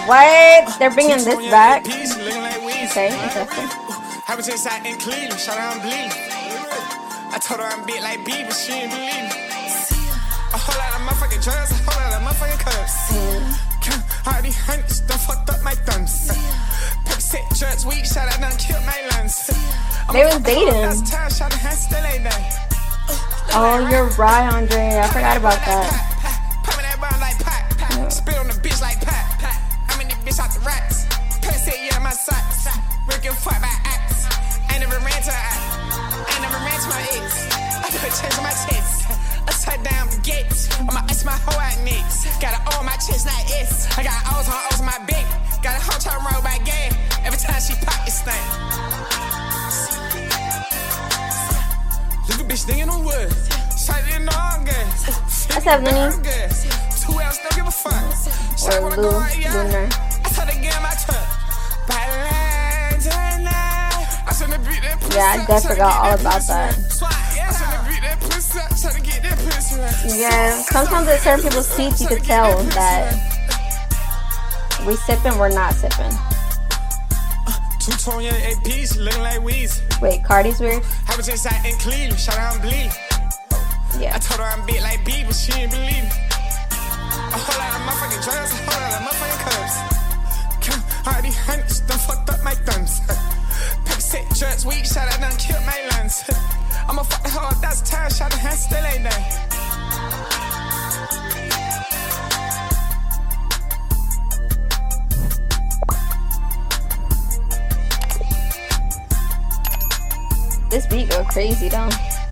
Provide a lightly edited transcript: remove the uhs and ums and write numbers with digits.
What? They're bringing this back? Okay, interesting. I was just out in Cleveland, shout out, I'm bleeding. I told her I'm big like B, but she ain't believe me. A whole lot of motherfucking drugs, a whole lot of motherfucking cups. All these hunts done fucked up my thumbs. Percocet drugs weak, shout out, done killed my lungs. They was dating. Oh, you're right, Andre. I forgot about that. Spit on the bitch like Pat. I'm in the bitch out the racks. Percocet, yeah, my socks. Rick and fuck my axe. I never ran to her. I never ran to my ex. I put chains on my chest. Upside down the gates. On my ice, my whole out nicks. Got an O on my chest, not S. I got O's on my back. Got a whole time roll by game. Every time she pop, it stank. Little bitch thinking on wood. Shot it in the long gas. What's up, Vinny? 2 L's, don't give a fuck. Shot wanna go out, yeah. I told her get my truck. Yeah, I definitely forgot all about that. Yeah, sometimes at certain people's seats you could tell that we sipping, we're not sipping. Two-tone APs looking like Weezy. Wait, Cardi's weird? I was just out in Cleveland, shout out, I'm bleeding. Yeah. I told her I'm big like B, but she ain't believe me. A whole lot of motherfucking drugs, a whole lot of motherfucking cups. All these hunts done fucked up my thumbs. Percocet drugs weak, shout out, done killed my lungs. I'ma fuck the hoe up, that's time, shout out, hand still ain't done. This beat go crazy though.